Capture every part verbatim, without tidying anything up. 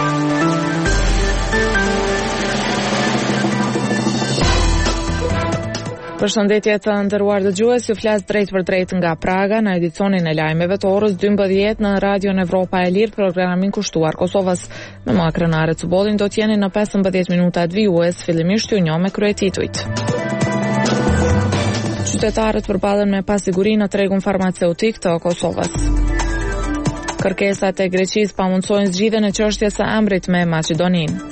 Përshëndetje të nderuar dëgjues, ju flas drejt për drejt nga Praga në edicionin e lajmeve të orës dymbëdhjetë në Radion Evropa e Lirë, programin kushtuar Kosovës. Me mua Krenare Cubolin do t'jeni në pesëmbëdhjetë minutat vijues, fillimisht ju njoh me kryetitujt. Qytetarët përballen me pasiguri në tregun farmaceutik të Kosovës. Kërkesat e Greqisë pamundsojnë zgjidhjen e çështjes së embrit me Maqedoninë.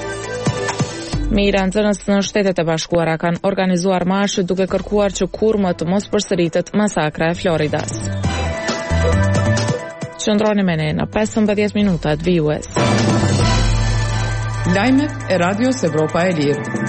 Migrantë në Shtetet e Bashkuara kanë organizuar marshe duke kërkuar që kurrë më të mos përsëritet masakra e Floridas. Qëndroni me ne në pesëmbëdhjetë minutat vijues. Lajmet e Radios Evropa e Lirë.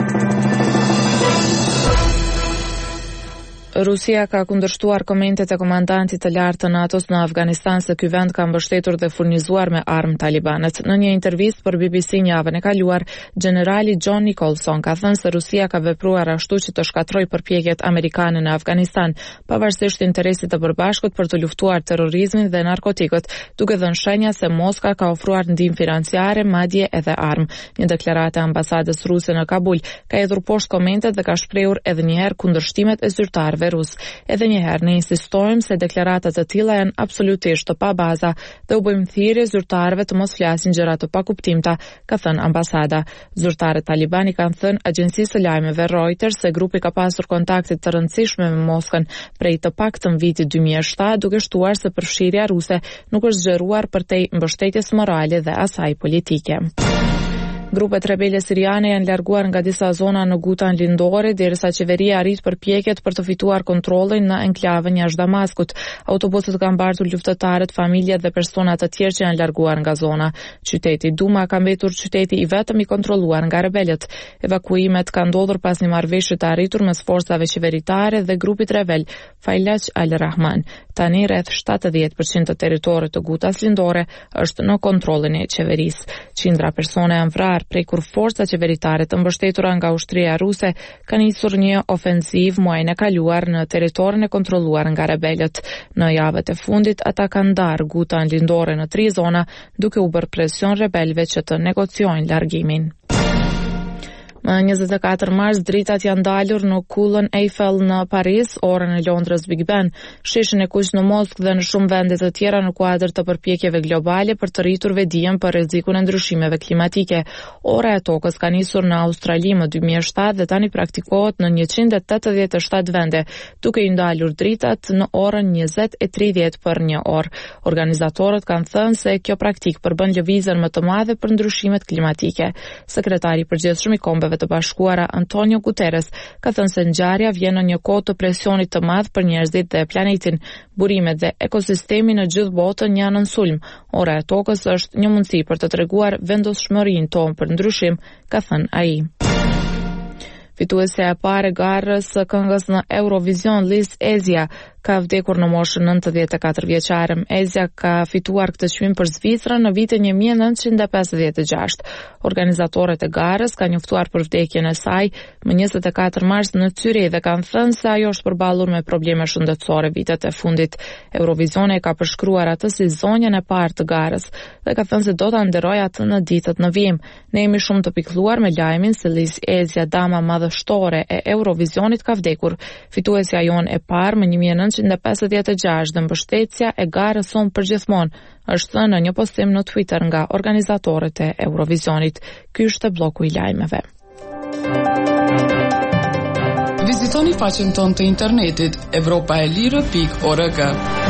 Rusia ka kundërshtuar komentet e komandantit të lartë të NATO-s në Afganistan se ky vend ka mbështetur dhe furnizuar me armë talibanët. Në një intervistë për B B C javën e kaluar, generali John Nicholson ka thënë se Rusia ka vepruar ashtu që të shkatrojë përpjekjet amerikane në Afganistan, pavarësisht interesit të përbashkët për të luftuar terrorizmin dhe narkotikët, duke dhënë shenja se Moska ka ofruar ndihmë financiare, madje edhe armë. Një deklaratë e ambasadës ruse në Kabul ka hedhur poshtë komentet dhe ka shprehur edhe një herë kundërshtimet e zyrtarëve rus. Edhe një herë ne insistojmë se deklaratat të tilla janë absolutisht të pabaza dhe u bëjmë thirrje zyrtarëve të mos flasin gjëra të pakuptimta, ka thënë ambasada. Zyrtarët talibani kanë thënë agjencisë së lajmeve Reuters se grupi ka pasur kontakte të rëndësishme me Moskën prej të paktën vitit dy mijë e shtatë, duke shtuar se përfshirja ruse nuk është zgjeruar përtej mbështetjes morale dhe asaj politike. Grupet rebele siriane janë larguar nga disa zona në Gutan lindore, derisa qeveria arrit përpjekjet për të fituar kontrollin në enklavën jashtë Damaskut. Autobusët kanë mbartur luftëtarët, familjet dhe persona të tjerë që janë larguar nga zona. Qyteti Duma ka mbetur qyteti i vetëm i kontrolluar nga rebelët. Evakuimet kanë ndodhur pas një marrëveshje të arritur mes forcave qeveritare dhe grupit rebel Failaq al-Rahman. Tani rreth shtatëdhjetë përqind të territorit të Gutas lindore është në kontrollin e qeverisë. Qindra persone janë vrarë prej kur forca qeveritare të mbështetura nga ushtria ruse kanë nisur një ofensiv muajin e kaluar në territorin e kontrolluar nga rebelët. Në javët e fundit ata kanë ndarë Gutan lindore në tri zona, duke u bërë presion rebelëve që të negociojnë largimin. Më njëzet e katër mars, dritat janë dalur në kullën Eiffel në Paris, orën e Londrës Big Ben, sheshin e kuq në Moskë dhe në shumë vende të tjera në kuadër të përpjekjeve globale për të rritur vedijen për rrezikun e ndryshimeve klimatike. Ora e tokës ka nisur në Australi më dy mijë e shtatë dhe tani praktikohet në njëqind e tetëdhjetë e shtatë vende, duke i ndalur dritat në orën njëzet e tridhjetë për një orë. Organizatorët kanë thënë se kjo praktik përbën lëvizjen më të madhe për ndryshimet klimatike. Sekretari i përgjithshëm i Kombeve të Bashkuara Antonio Guterres ka thënë se ngjarja vjen në një kohë të presionit të madh për njerëzit dhe planetin. Burimet dhe ekosistemi në gjithë botën janë në sulm. Ora e tokës është një mundësi për të treguar vendosshmërinë tonë për ndryshim, ka thënë ai. Fituesja e parë e garës së këngës në Eurovision, Liz Ezia, ka vdekur në moshën nëntëdhjetë e katër vjeçare. Ezia ka fituar këtë çmim për Zvicrën në vitin një mijë e nëntëqind e pesëdhjetë e gjashtë. Organizatorët e garës kanë njoftuar për vdekjen e saj më njëzet e katër mars në Zyri dhe kanë thënë se ajo është përballur me probleme shëndetësore vitet e fundit. Eurovisioni ka përshkruar atë si zonjën e parë të garës dhe ka thënë se do ta nderojë atë në ditët në vijim. Ne jemi shumë të pikëlluar me lajmin se Liz Ezia, dama madhështore e Eurovisionit, ka vdekur. Fituesja jonë e parë më një mijë e nëntëqind e pesëdhjetë e gjashtë dhe mbështetja e garës sonë përgjithmonë, është thënë në një postim në Twitter nga organizatorët e Eurovisionit. Ky është bloku i lajmeve. Vizitoni faqen tonë të internetit evropaelire pikë org.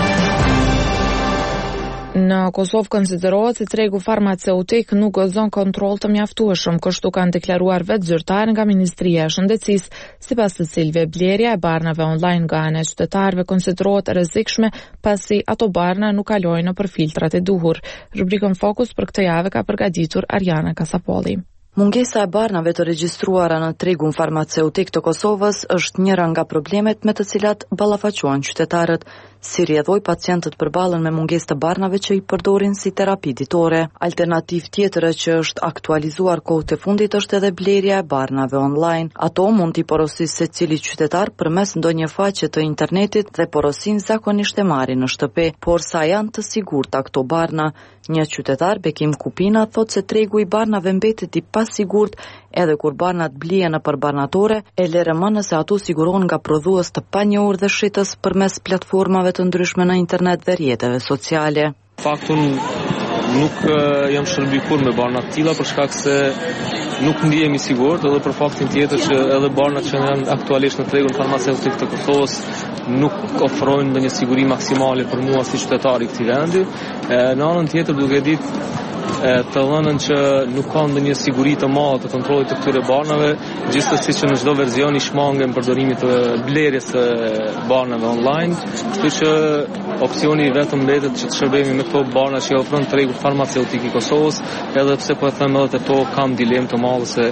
Në Kosovë konsiderohet se tregu farmaceutik nuk gëzon kontroll të mjaftueshëm, kështu kanë deklaruar vetë zyrtar nga Ministria e Shëndetësisë, sipas të cilëve blerja e barnave online nga ana e qytetarëve konsiderohet rrezikshme pasi ato barna nuk kalojnë nëpër filtrat e duhur. Rubrikën Fokus për këtë javë ka përgatitur Ariana Kasapolli. Mungesa e barnave të regjistruara në tregun farmaceutik të Kosovës është njëra nga problemet me të cilat ballafaqohen qytetarët. si rrjedhoi pacientët përballen me mungesë të barnave që i përdorin si terapi ditore. Alternativë tjetër që është aktualizuar kohët e fundit është edhe blerja e barnave online. Ato mund t'i porosisë secili qytetar përmes ndonjë faqe të internetit dhe porosin zakonisht e marrin në shtëpi, por sa janë të sigurta këto barna. Një qytetar, Bekim Kupina, thot se tregu i barnave mbetet i pasigurt edhe kur barnat blihen nëpër barnatore, e lërë nëse ato sigurohen nga prodhues të panjohur dhe shitës përmes platformave të ndryshme në internet dhe rrjeteve sociale. Faktun nuk jam shërbikur me barnat tilla për shkak se nuk ndihem i sigurt, edhe për faktin tjetër që edhe barnat që janë aktualisht në tregun farmaceutik të Kosovës nuk ofrojnë ndonjë siguri maksimale për mua si qytetar i këtij vendi. Në anën tjetër duke ditë të dhënën që nuk ka ndonjë siguri të madhe të kontrollit të këtyre barnave, gjithsesi që në çdo version i shmangen përdorimit të blerjes së barnave online, kështu që opsioni vetëm mbetet që të shërbejmë me këto barna që ofron tregu farmaceutik i Kosovës, edhe pse po e them edhe te to kam dilemë të madhe se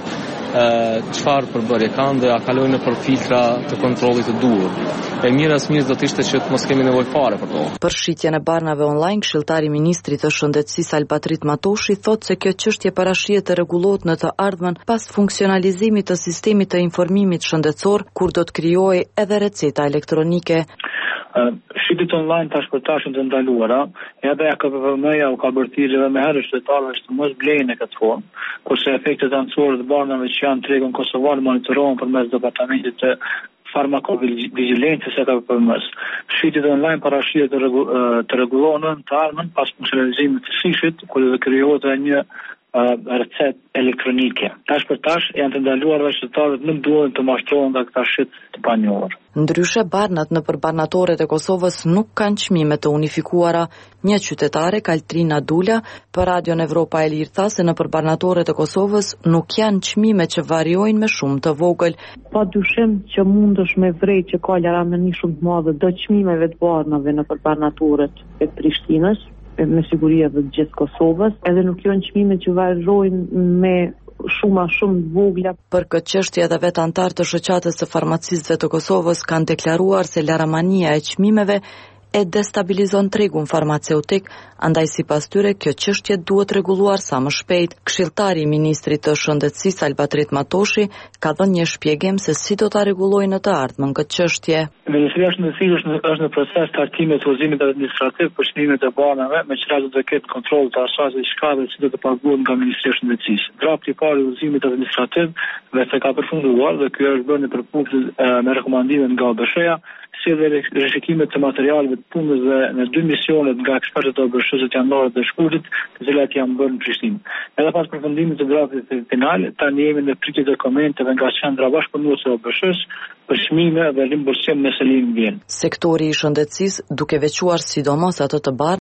çfarë përbërje kanë dhe a kalojnë nëpër filtra të kontrollit të duhur. E mira as mirë do të ishte që të mos kemi nevojë fare për to. Për shitjen e barnave online, këshilltari i ministrit të shëndetësisë Albatrit Matoshi thotë se kjo çështje parashihet të rregullohet në të ardhmen pas funksionalizimit të sistemit të informimit shëndetësor, kur do të krijojë edhe receta elektronike. Shitjet online tash për tash të ndaluara, edhe ja K P V M-ja u ka bërthirë edhe me herë qytetarëve që mos blejnë në këtë formë, kurse efektet anësore të barnave që janë tregun kosovar monitorohen përmes departamentit të farmakovigilencës së K P V M-s. Shitjet online parashihet të, regu, të rregullohen të ardhmen pas funksionalizimit të sishit, kur do krijohet një recet elektronike. Tash për tash janë të ndaluar dhe qytetarët nuk duhen të mashtrohen nga këta shit të panjohur. Ndryshe, barnat në barnatoret e Kosovës nuk kanë çmime të unifikuara. Një qytetare, Kaltrina Dula, për Radion Evropa e Lirë tha se në barnatoret e Kosovës nuk janë çmime që variojnë me shumë të vogël. Pa dyshim që mundesh me vrej që ka larmëni shumë të madhe do çmimeve të barnave në barnatoret e Prishtinës, me siguri edhe të gjithë Kosovës, edhe nuk janë çmime që varrojnë me shumë a shumë vogla. Për këtë çështje edhe vetë antar të shoqatës së farmacistëve të Kosovës kanë deklaruar se larmania e çmimeve e destabilizon tregun farmaceutik, andaj sipas tyre kjo çështje duhet rregulluar sa më shpejt. Këshilltari i ministrit të shëndetësisë Albatrit Matoshi ka dhënë një shpjegim se si do ta rregullojë në të ardhmen këtë çështje. Ministria e Shëndetësisë është, është në proces të hartimit të udhëzimit administrativ për çmimet e barnave, me çfarë do të ketë kontroll të asaj çka dhe si do të paguhet nga Ministria e Shëndetësisë. Drafti i parë i udhëzimit administrativ vetë ka përfunduar dhe ky është bërë në përputhje me rekomandimet nga O B S H-ja, si dhe rishikimet të materialeve të punës dhe në dy misionet nga ekspertët e O B S H-s të januarit dhe shkurtit, të cilat janë bërë në Prishtinë. Edhe pas përfundimit të draftit final, tani jemi në pritje të komenteve nga qendra bashkëpunuese e O B S H-s për çmime dhe rimbursim nëse linë vjen. Sektori i shëndetësisë, duke veçuar sidomos ato të barë